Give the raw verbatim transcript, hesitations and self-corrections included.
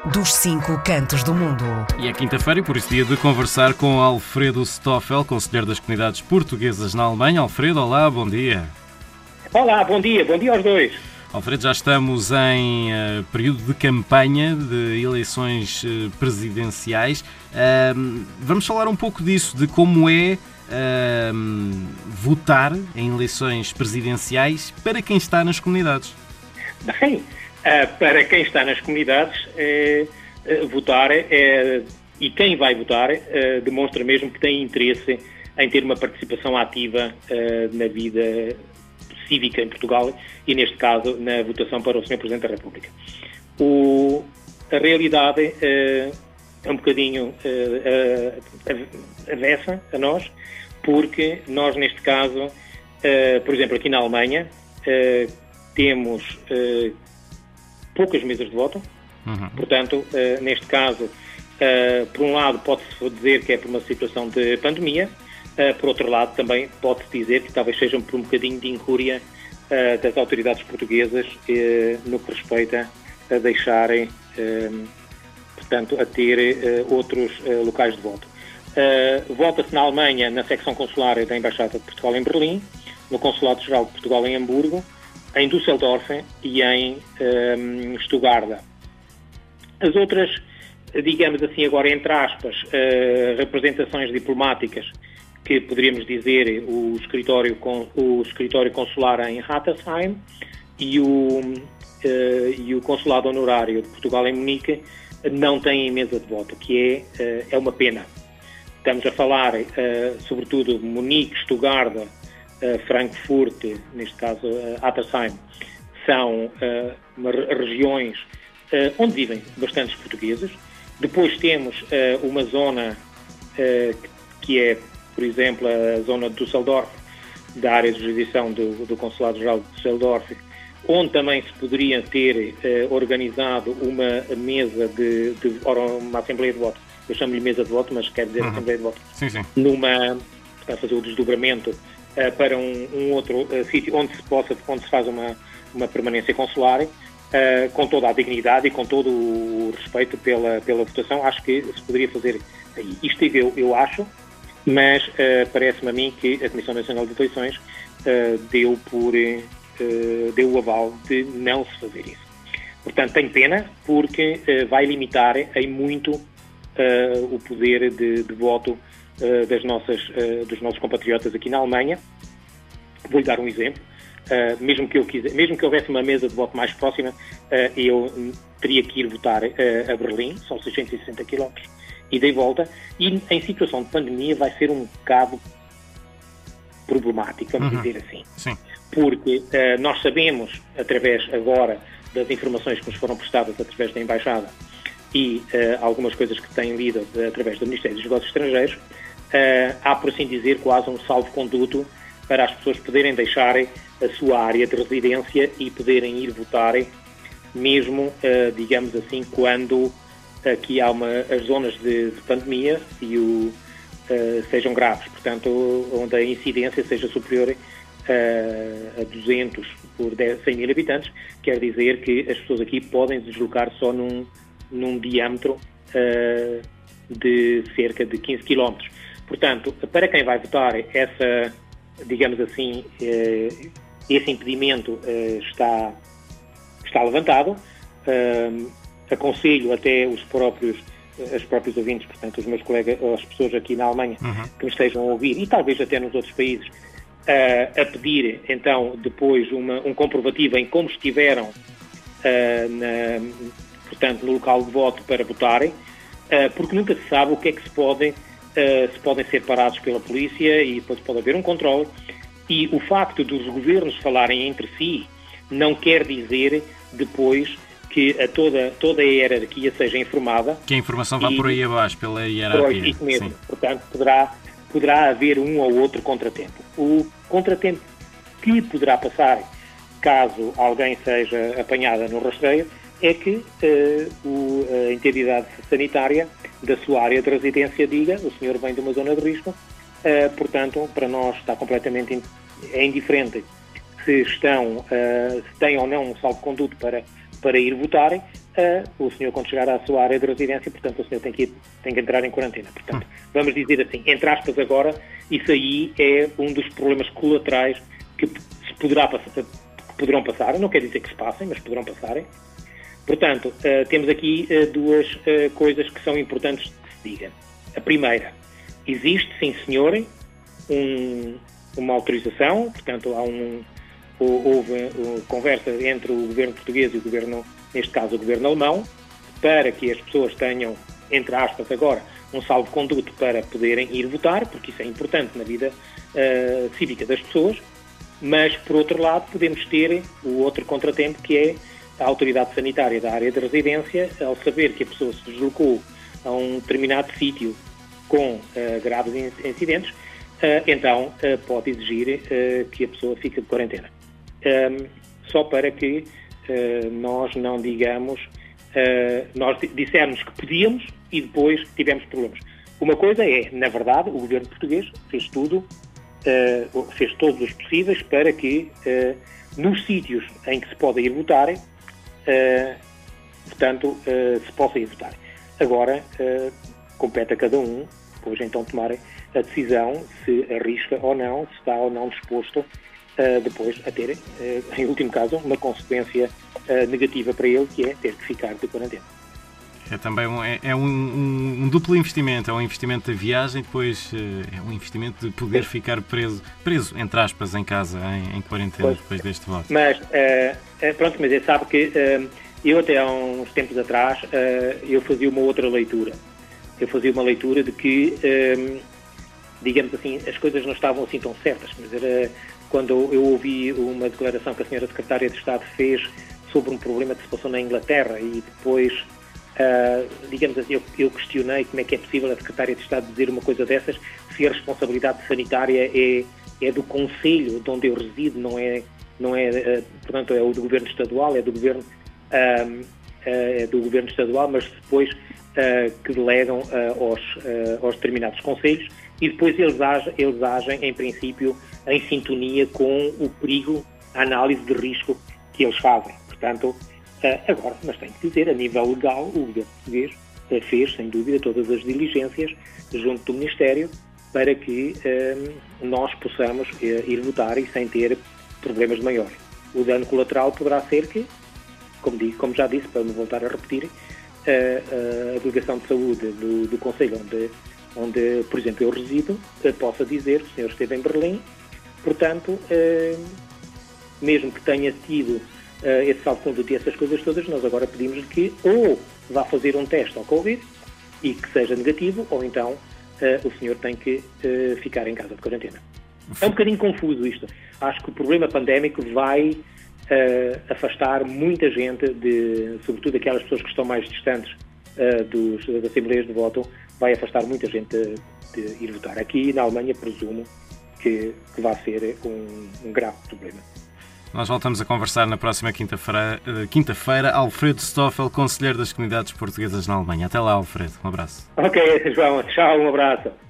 dos cinco cantos do mundo. E é quinta-feira e por isso dia de conversar com Alfredo Stoffel, conselheiro das comunidades portuguesas na Alemanha. Alfredo, olá, bom dia. Olá, bom dia, bom dia aos dois. Alfredo, já estamos em uh, período de campanha de eleições uh, presidenciais. Uh, vamos falar um pouco disso, de como é uh, votar em eleições presidenciais para quem está nas comunidades. Bem, uh, para quem está nas comunidades, é, uh, votar é, e quem vai votar uh, demonstra mesmo que tem interesse em ter uma participação ativa uh, na vida cívica em Portugal e, neste caso, na votação para o senhor Presidente da República. O, a realidade uh, é um bocadinho uh, uh, avessa a nós, porque nós, neste caso, uh, por exemplo, aqui na Alemanha, uh, temos uh, poucas mesas de voto. Uhum. Portanto, uh, neste caso, uh, por um lado, pode-se dizer que é por uma situação de pandemia. Uh, por outro lado, também pode-se dizer que talvez seja por um bocadinho de incúria uh, das autoridades portuguesas uh, no que respeita a deixarem, uh, portanto, a ter uh, outros uh, locais de voto. Uh, Vota-se na Alemanha na secção consular da Embaixada de Portugal em Berlim, no Consulado-Geral de Portugal em Hamburgo, em Düsseldorf e em um, Stuttgart. As outras, digamos assim agora entre aspas, uh, representações diplomáticas, que poderíamos dizer o escritório, o escritório consular em Hattersheim e o, uh, e o consulado honorário de Portugal em Munique, não têm mesa de voto, que é, uh, é uma pena. Estamos a falar, uh, sobretudo, Munique, Stuttgart, uh, Frankfurt, neste caso uh, Hattersheim, são uh, uma, regiões uh, onde vivem bastantes portugueses. Depois temos uh, uma zona uh, que é, por exemplo, a zona de Düsseldorf, da área de jurisdição do, do Consulado-Geral de Düsseldorf, onde também se poderia ter uh, organizado uma mesa de, de uma Assembleia de Voto. Eu chamo-lhe mesa de voto, mas quer dizer uhum. Assembleia de Voto. Sim, sim. Numa, para fazer o desdobramento uh, para um, um outro uh, sítio onde se possa, onde se faz uma, uma permanência consular, uh, com toda a dignidade e com todo o respeito pela, pela votação. Acho que se poderia fazer aí. Isto eu, eu acho, mas uh, parece-me a mim que a Comissão Nacional de Eleições uh, deu, por, uh, deu o aval de não se fazer isso. Portanto, tenho pena, porque uh, vai limitar em muito uh, o poder de, de voto uh, das nossas, uh, dos nossos compatriotas aqui na Alemanha. Vou-lhe dar um exemplo. Uh, mesmo, que eu quiser, mesmo que houvesse uma mesa de voto mais próxima, uh, eu teria que ir votar uh, a Berlim, são seiscentos e sessenta quilómetros, e dei volta, e em situação de pandemia vai ser um bocado problemático, vamos uhum. dizer assim. Sim. Porque uh, nós sabemos, através agora das informações que nos foram prestadas através da Embaixada e uh, algumas coisas que têm lido uh, através do Ministério dos Negócios Estrangeiros, uh, há, por assim dizer, quase um salvo-conduto para as pessoas poderem deixar a sua área de residência e poderem ir votar, mesmo, uh, digamos assim, quando aqui há uma, as zonas de, de pandemia e o, uh, sejam graves, portanto, onde a incidência seja superior uh, a duzentos por cem mil habitantes, quer dizer que as pessoas aqui podem se deslocar só num, num diâmetro uh, de cerca de quinze quilómetros. Portanto, para quem vai votar, essa, digamos assim, uh, esse impedimento uh, está, está levantado. Uh, Aconselho até os próprios, os próprios ouvintes, portanto, os meus colegas, as pessoas aqui na Alemanha uhum. que me estejam a ouvir, e talvez até nos outros países, uh, a pedir, então, depois uma, um comprovativo em como estiveram, uh, na, portanto, no local de voto para votarem, uh, porque nunca se sabe o que é que se podem, uh, se podem ser parados pela polícia e depois pode haver um controle. E o facto dos governos falarem entre si não quer dizer depois que a toda, toda a hierarquia seja informada. Que a informação vá e, por aí abaixo, pela hierarquia. Isso mesmo. Sim. Portanto, poderá, poderá haver um ou outro contratempo. O contratempo que poderá passar, caso alguém seja apanhada no rastreio, é que uh, o, a entidade sanitária da sua área de residência diga: o senhor vem de uma zona de risco, uh, portanto, para nós está completamente in, é indiferente se estão, uh, se têm ou não um salvo-conduto para, para ir votarem, uh, o senhor, quando chegar à sua área de residência, portanto, o senhor tem que, ir, tem que entrar em quarentena. Portanto, vamos dizer assim, entre aspas agora, isso aí é um dos problemas colaterais que se poderá passar, que poderão passar, não quer dizer que se passem, mas poderão passarem. Portanto, uh, temos aqui uh, duas uh, coisas que são importantes que se diga. A primeira, existe, sim senhor, um, uma autorização, portanto, há um, houve uh, conversa entre o governo português e o governo, neste caso o governo alemão, para que as pessoas tenham, entre aspas agora, um salvo-conduto para poderem ir votar, porque isso é importante na vida uh, cívica das pessoas, mas, por outro lado, podemos ter o outro contratempo, que é a autoridade sanitária da área de residência, ao saber que a pessoa se deslocou a um determinado sítio com uh, graves incidentes, uh, então uh, pode exigir uh, que a pessoa fique de quarentena. Um, só para que uh, nós não digamos, uh, nós dissermos que podíamos e depois tivemos problemas. Uma coisa é, na verdade, o governo português fez tudo, uh, fez todos os possíveis para que uh, nos sítios em que se pode ir votar, uh, portanto, uh, se possa ir votar. Agora, uh, compete a cada um, depois então tomar a decisão se arrisca ou não, se está ou não disposto uh, depois a ter, uh, em último caso, uma consequência uh, negativa para ele, que é ter que ficar de quarentena. É também um, é, é um, um, um duplo investimento, é um investimento da viagem, depois é um investimento de poder Sim. ficar preso, preso, entre aspas, em casa, em, em quarentena, pois, depois deste voto. Mas, uh, pronto, mas ele sabe que uh, eu até há uns tempos atrás, uh, eu fazia uma outra leitura. Eu fazia uma leitura de que, um, digamos assim, as coisas não estavam assim tão certas, mas era quando eu ouvi uma declaração que a senhora Secretária de Estado fez sobre um problema que se passou na Inglaterra e depois... Uh, digamos assim, eu, eu questionei como é que é possível a Secretária de Estado dizer uma coisa dessas se a responsabilidade sanitária é, é do Conselho de onde eu resido, não é, não é uh, portanto, é o do Governo Estadual, é do Governo, uh, uh, é do governo Estadual, mas depois uh, que delegam uh, aos, uh, aos determinados conselhos e depois eles agem, eles agem, em princípio, em sintonia com o perigo, a análise de risco que eles fazem. Portanto, Uh, agora, mas tenho que dizer, a nível legal, o governo português uh, fez, sem dúvida, todas as diligências junto do Ministério para que uh, nós possamos uh, ir votar e sem ter problemas de maior. O dano colateral poderá ser que, como, digo, como já disse, para não voltar a repetir, uh, uh, a Delegação de Saúde do, do Conselho, onde, onde, por exemplo, eu resido, uh, possa dizer que o senhor esteve em Berlim, portanto, uh, mesmo que tenha tido Uh, esse salvo-conduto e essas coisas todas, nós agora pedimos que ou vá fazer um teste ao Covid e que seja negativo, ou então uh, o senhor tem que uh, ficar em casa de quarentena. É um bocadinho confuso isto. Acho que o problema pandémico vai uh, afastar muita gente, de, sobretudo aquelas pessoas que estão mais distantes uh, dos, das assembleias de voto, vai afastar muita gente de, de ir votar. Aqui na Alemanha presumo que, que vai ser um, um grave problema. Nós voltamos a conversar na próxima quinta-feira. Quinta-feira, Alfredo Stoffel, conselheiro das comunidades portuguesas na Alemanha. Até lá, Alfredo. Um abraço. Ok, João. Tchau, um abraço.